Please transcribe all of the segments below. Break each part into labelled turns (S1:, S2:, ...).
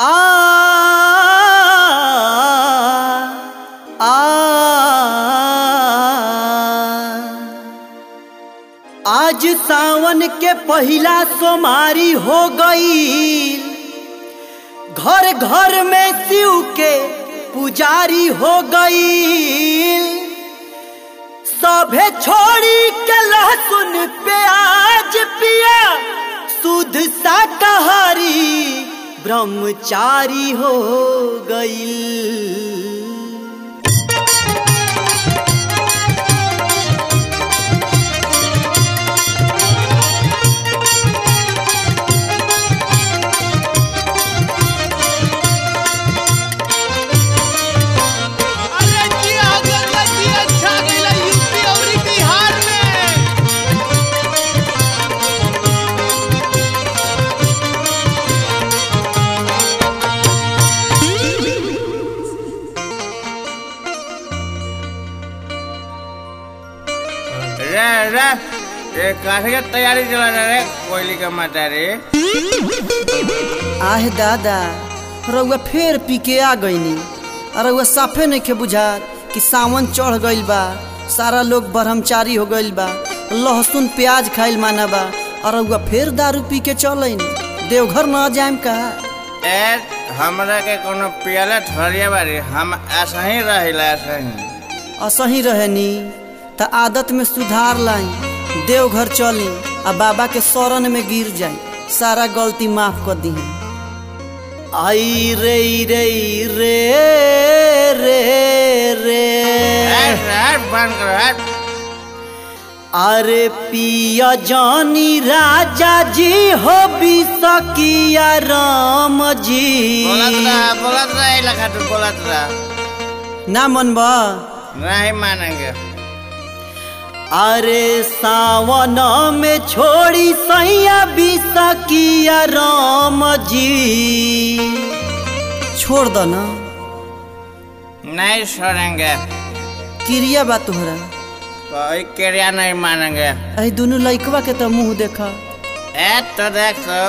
S1: आ आ आज सावन के पहिला सोमारी हो गई, घर घर में शिव के पुजारी हो गई। सभे छोड़ी के लहसुन प्याज पिया, शुद्ध शाकाहारी ब्रह्मचारी हो गई।
S2: काहे तैयारी चला रे कोयली का माता रे।
S1: आहे दादा रउआ फेर पी के आ गईनी। रउआ साफे नहीं के बुझा कि सावन चढ़ गइल बा, सारा लोग ब्रह्मचारी हो गइल बा, लहसुन प्याज खाइल माना बा, और रउआ फेर दारू पी के चलइन। देवघर न जाएम का?
S2: हमरा के कोनो पियाला ठहरिया बारी, हम ऐसा ही रहिला
S1: असही रहनी त आदत में सुधार लाई। देवघर चली आ बाबा के शरण में गिर जाए, सारा गलती माफ कर दी। आई रे रे रे रे रे
S2: बंद कर।
S1: अरे पिया जानी राजा जी हो बिसकिया राम जी।
S2: बोलत रहा लखा तू बोलत रहा
S1: ना मनबा
S2: नहीं मानेंगे।
S1: अरे सावन में छोड़ी सैया बिसकिया राम जी। छोड़ दो ना।
S2: नहीं छोड़ेंगे।
S1: क्रिया बा तोहरा?
S2: कोई क्रिया नहीं मानेंगे।
S1: अरे दोनों लइकवा के तो मुंह देखा।
S2: तो देख तो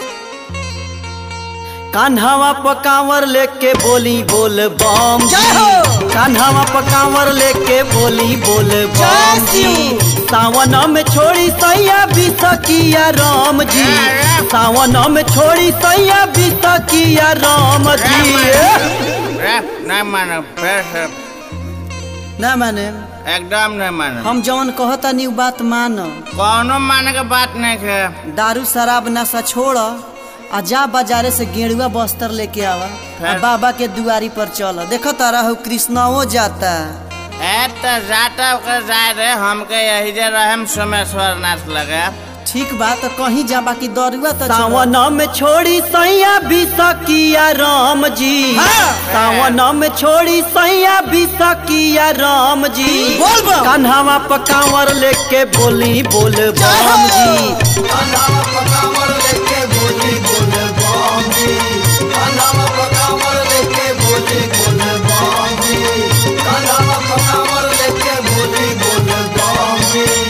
S1: कान्हावा पकावर लेके बोली बोल बम जी। कान्हावा पकावर लेके बोली बोल बम जी। सावन में छोड़ी सैया बिसकिया राम जी। सावन में छोड़ी सैया बिसकिया राम जी।
S2: नहीं मानो फिर
S1: ना माने,
S2: एकदम नहीं मानो।
S1: हम जौन कहता नी बात मानो।
S2: कौनो माने के बात नहीं है।
S1: दारू शराब नशा छोड़ आ जा बाजारे से गेरुआ बस्तर लेके आवा, बाबा के दुआरी पर चल। देखो तारा हो कृष्णाओ जाता।
S2: तो जाता ओकर जाए रे, हमके यही जे रहम सोमेश्वर नाथ लगे।
S1: ठीक बात कहीं जा, बाकी दरुआ तो सावन में छोड़ी सैया बिसकिया राम जी। सावन में छोड़ी सैया बिसकिया राम जी। कान्हावा पकावर लेके बोली बोल बम जी। कान्हावा पकावर लेके बोली बोल बम जी। कान्हावा पकावर लेके बोली बोल बम जी। कान्हावा पकावर लेके बोली बोल बम जी।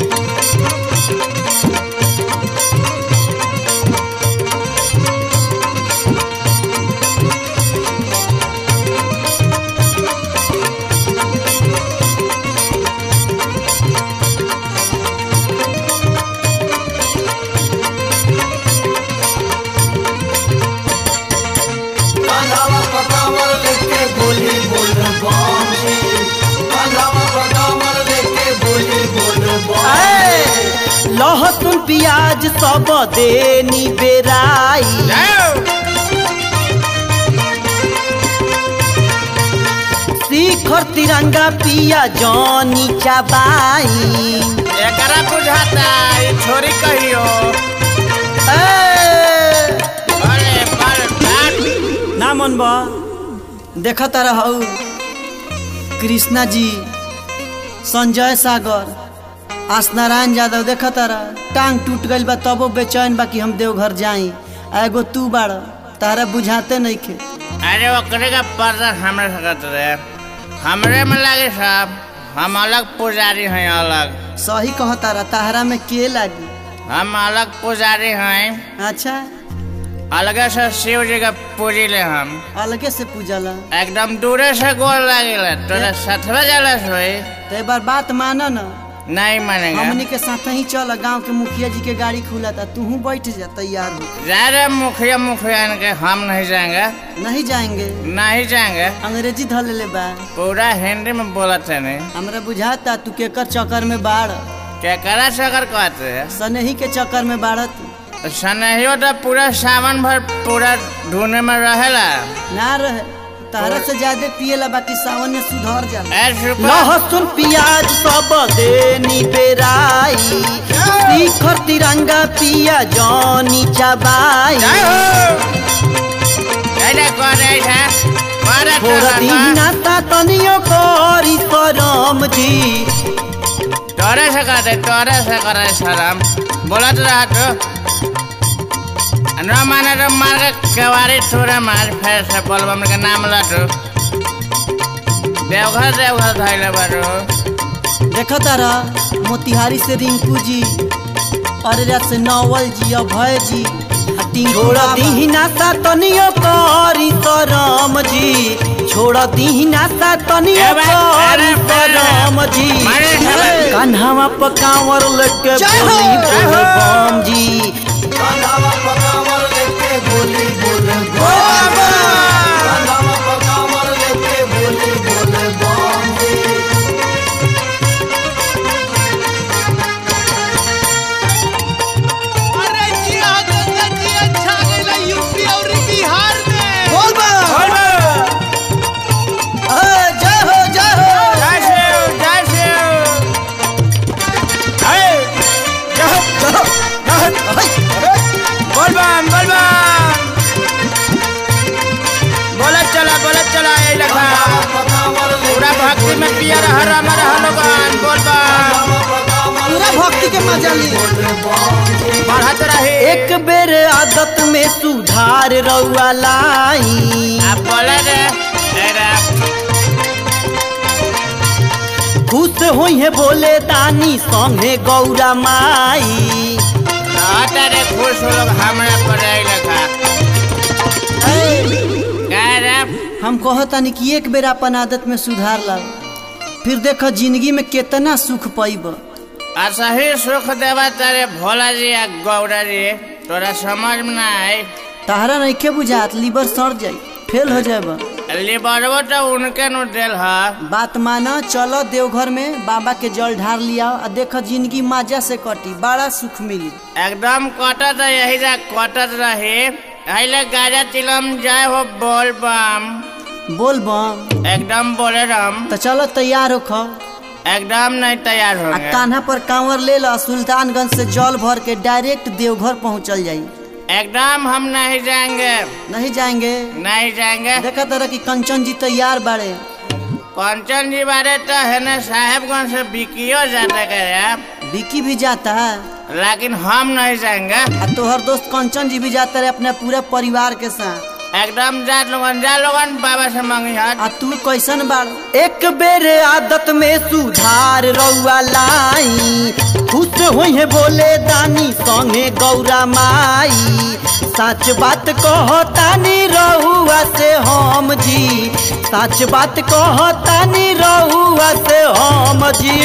S1: लहसुन प्याज सब देनी बेराई। शिखर तिरंगा पिया जानी चबाई।
S2: एकरा बुझाता ये छोरी कहियो।
S1: ना मनबा देखा तारा हऊ कृष्णा जी, संजय सागर, आसनारायण यादव। देखा तारा टांग टूट गइल बा तबो बेचैन बा कि हम देवघर जाई। एगो तू बाड़, तारा बुझाते नहीं खे।
S2: अरे ओकरे का पर्दा हमरे सकत रे, हमरे में लागे साहब। हम अलग पुजारी हैं, अलग।
S1: सही कहता रहा, ताहरा में के लागी?
S2: हम अलग पुजारी हैं।
S1: अच्छा,
S2: अलगे से शिव जी का पूजी ले हम
S1: अलगे से पूजला।
S2: एकदम दूरे से गोल लागेला तोरा साथवा जाला सोई
S1: तो एक बार बात माना ना,
S2: नहीं मानेगा।
S1: हमनी के साथ ही चल, गांव के मुखिया जी के गाड़ी खुला था, तू बैठ जा तैयार हो।
S2: जा रहे मुखिया के हम नहीं जाएंगे।
S1: नहीं जाएंगे?
S2: नहीं जाएंगे।
S1: अंग्रेजी धल ले बा,
S2: पूरा हिंदी में बोला थे नहीं।
S1: हमरा बुझाता तू केकर चक्कर में बाढ़।
S2: केकरा चक्कर कहते है?
S1: सनही के चक्कर में बाढ़।
S2: सनहियो तो पूरा सावन भर पूरा ढूंढने में रहेला
S1: ना रहे, तारा से ज्यादा पिएला, बाकी सावन में सुधर जाला।
S2: लहसुन
S1: प्याज सब देनी बेराई, शिखर तिरंगा पिया जानी चबाई। दीना तनियो करी करम जी,
S2: तोरे से करे शरम। बोलत रहा तो न माने तो मार के कवारी थोड़ा मार फिर से बोलबम के नाम लटो। देवघर धैले बारो।
S1: देखो तारा मोतिहारी से रिंकू जी, अरेरा से नवल जी, अभय जी, छोड़ा दीना सा तनियो करी करम जी, छोड़ा दीना सा तनियो करी करम जी। कान्हावा पकावर लेके बोली बोल बम जी, कान्हावा पकावर लेके बोली बोल बम, कान्हावा पकावर लेके बोली बोल बम जी।
S3: अरे जी गंगा जी अच्छा गइला यूपी और बिहार में।
S1: बोल बम, जय हो जय हो।
S2: जय शिव जय शिव। बोलत चला यही लखा पूरा भक्ति में पिया रहा लोगन। बोल
S1: पूरा भक्ति के मजा ली,
S2: बढ़त रहे।
S1: एक बेर आदत में सुधार रउआ लाई।
S2: आप बोले रे
S1: खुश होई है बोले दानी संगे गौरा माई।
S2: रे खुश हो लोग हमरा पढ़ाई लिखा।
S1: हम कहतानी कि एक बेर अपन आदत में सुधार ला, फिर देखो जिंदगी में कितना सुख पाइब।
S2: सही सुख देवा तारे भोला जी या गौरा जी, तोरा समझ में ना आई।
S1: तारा नहीं के बुझात, लीवर सड़ जाई, फेल हो जाएगा।
S2: लिबरवो तो उनके नु दिल है।
S1: बात माना, चलो देवघर में बाबा के जल ढार लिया और देखो जिंदगी मजा से कटी, बड़ा सुख मिली।
S2: एकदम कटत यही जा कटत रही। अहिले गाजा तिलम जाए हो बोल बम।
S1: बोल बम
S2: एकदम बोले राम।
S1: तो चलो तैयार हो खो।
S2: एकदम नहीं तैयार हो गए।
S1: कान्हा पर कांवर ले लो, सुल्तानगंज से जल भर के डायरेक्ट देवघर पहुंचल जाई।
S2: एकदम हम नहीं जाएंगे।
S1: नहीं जाएंगे?
S2: नहीं जाएंगे।
S1: देखा तरह की कंचन जी तैयार बाड़े।
S2: कंचन जी बारे तो है ना, साहेबगंज से बिकियो जाता करे।
S1: बिकी भी जाता है,
S2: लेकिन हम नहीं जाएंगे।
S1: तोहर दोस्त कंचन जी भी जाता रहे अपने पूरे परिवार के साथ।
S2: एकदम जा लोगन बाबा से मांगी हाथ।
S1: तू कैसन बाड़? एक बेर आदत में सुधार रउआ लाई, खुश होई है बोले दानी संगे गौरा माई। सच बात कहतानी रहुआ से हम जी, सच बात कहतानी रहुआ से हम जी।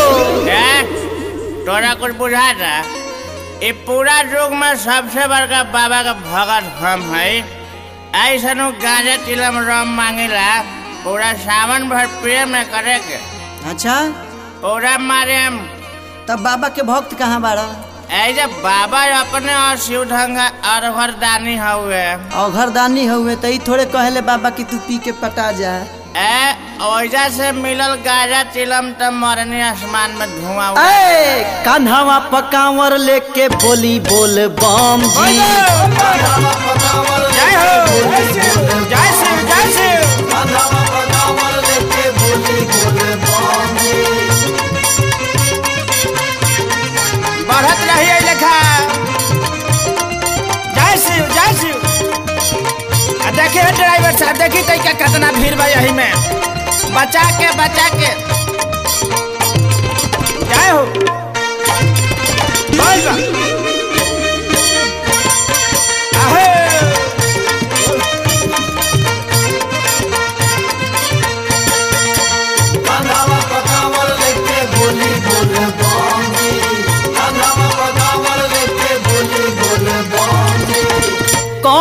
S2: तोरा कुछ बुझाता? ये पूरा युग में सबसे बड़का बाबा का भगत हम है। ऐसा गांजा तिलम रम मांगेला, पूरा सावन भर प्रेम में करे के।
S1: अच्छा,
S2: पूरा मारे हम।
S1: तब बाबा के भक्त कहाँ बाड़ा?
S2: ऐसे बाबा अपने और शिव ढंगा और घरदानी हुए।
S1: और घरदानी हुए तो थोड़े कहले बाबा की तू पी के पटा जा।
S2: ओइजा से मिलल गाजा तिलम तब मरनी आसमान में धुआं।
S1: कान्हावा पकावर लेके बोली बोल बम जी।
S2: जय हो जय शिव जय शिव।
S1: कान्हावा पकावर लेके बोली बोल बम जी।
S2: बढ़त रही लेखा। जय शिव जय शिव। देखिए ड्राइवर साहब, देखिए कई का कितना भीड़ बा यही में। बचा के जय हो। बोल बा।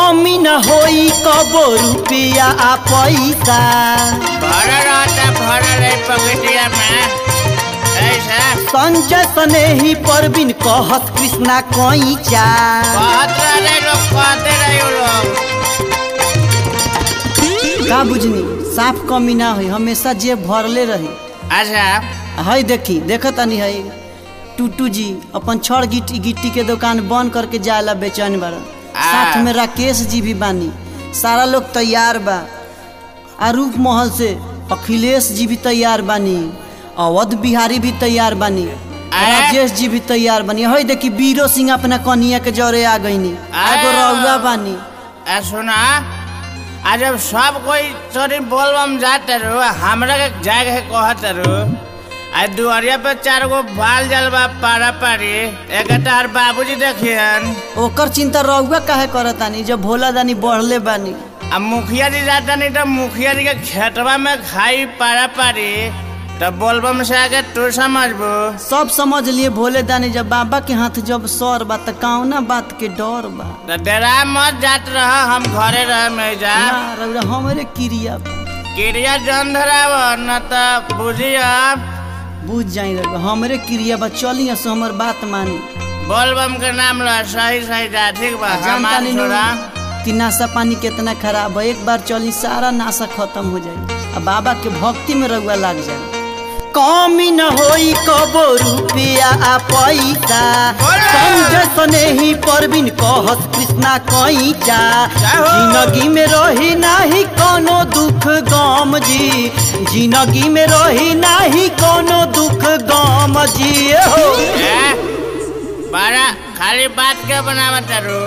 S1: कमी न होई कबो रुपया आ पैसा
S2: भरा रहता भरा रही पगटिया में ऐसा
S1: संजय स्नेही परवीन कहत कृष्णा कैचा
S2: कहत रहे लोग कहते रहे लोग
S1: का बुझनी साफ कमी ना होई हमेशा जेब भरले रही।
S2: अच्छा
S1: हई देखी देखत नहीं है टूटू जी अपन छड़ गिट्टी के दुकान बंद करके जायला बेचैन बारा साथ में राकेश जी भी बानी सारा लोग तैयार बा आरूप महल से अखिलेश जी भी तैयार बानी अवध बिहारी भी तैयार बानी राजेश जी भी तैयार बानी हई देखी बीरो सिंह अपना कनिया के जरे आ गईनी एगो रउआ बानी।
S2: सुना आज जब सब कोई चोरी बोलबम जाते रो हमरा के जाए के कहत रो आज दुआरिया पे 4 गो बाल जलवा पारा पारी एक तार बाबूजी देखियन
S1: ओकर चिंता रउआ काहे करतानी जब भोला दानी बढ़ले बानी।
S2: अब मुखिया जी जाता नहीं तो मुखिया जी के खेतवा में खाई पारा पारी तब बोलबम से आगे तू समझबो
S1: सब समझ लिए भोले दानी जब बाबा के हाथ जब सर बा त कौना बात के डर बा
S2: तो डेरा मत जात रह हम घरे रह में जा
S1: रउरा हमरे क्रिया
S2: क्रिया जन धराव न तो बुझिया
S1: बुझ जाई रउरा हमरे क्रिया बा चली सो हमर बात मानी
S2: बोलबम के नाम ला सही सही जा ठीक बा हमार छोड़ा
S1: कि नाशा पानी कितना खराब है एक बार चली सारा नाशा खत्म हो जाए अब बाबा के भक्ति में रउआ लग जाए कमी न होई कबो रुपया आ पैसा संजय स्नेही परवीन कहत कृष्णा कैचा जिंदगी में रही नाही कोनो दुख गम जी जिंदगी में रही नाही कोनो दुख गम जी हो
S2: बारा खाली बात के बनावत रो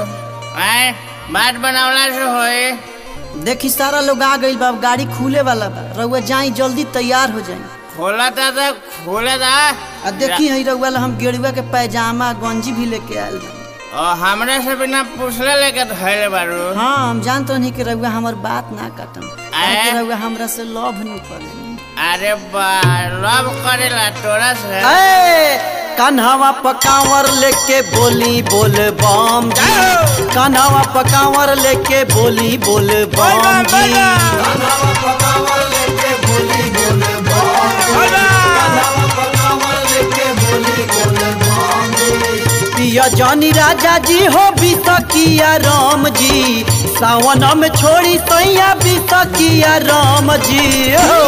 S2: बात बनावला से होए
S1: देखी सारा लोग आ गई बा गाड़ी खुले वाला बा रउआ जाई जल्दी तैयार हो जाई
S2: खोला था तो खोले था
S1: आ देखी हई रउआ हम गेरुआ के पैजामा गंजी भी लेके आयल बा
S2: और हमरे से बिना पूछले लेके धैले बारू
S1: हां हम जानत नहीं कि रउआ हमर बात ना काटम कि रउआ हमरा से लव नहीं करे
S2: अरे बा लव करेला तोरा से
S1: कान्हावा पकावर लेके बोली बोल बम जी कान्हावा पकावर लेके बोली बोल बम जी कान्हावा पकावर लेके बोली बोल बम पिया जानी राजा जी हो बिसकिया राम जी सावन में छोड़ी सैया बिसकिया राम जी हो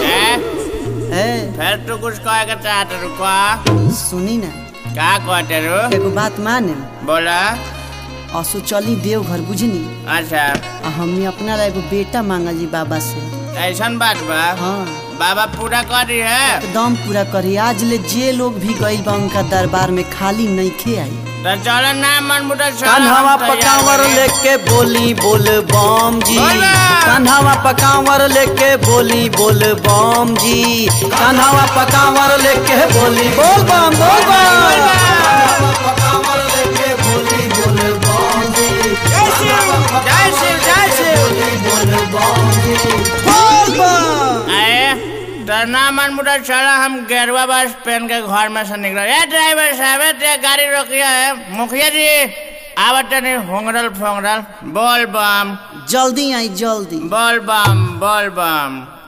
S2: फिर तू कुछ कहे के चाहत रुका
S1: सुनी ना
S2: क्या कहते रो
S1: एगो बात माने
S2: बोला
S1: असो चली देव घर बुझनी
S2: अच्छा
S1: हमने अपना ला एगो बेटा मांगा जी बाबा से
S2: ऐसन बात बा
S1: हाँ
S2: बाबा पूरा करी है
S1: एकदम पूरा करी आज ले जे लोग भी गई बा उनका दरबार में खाली नहीं खे आई
S2: तो चलो ना मन बुटा
S1: कान्हावा पकावर लेके बोली बोल बम जी कान्हावा पकावर लेके बोली बोल बम जी कान्हावा पकावर लेके बोली बोल बम बोल बम पकावर लेके बोली बोल बम जी
S2: जय शिव
S1: बोल बम जी बोल बम
S2: ना मन मुटा चला हम गेरुआ बस पहन के घर में से निकला ड्राइवर साहब गाड़ी रोकिया है मुखिया जी आवत नहीं होंगरल फोंगरल बोल बम
S1: जल्दी आई जल्दी
S2: बोल बम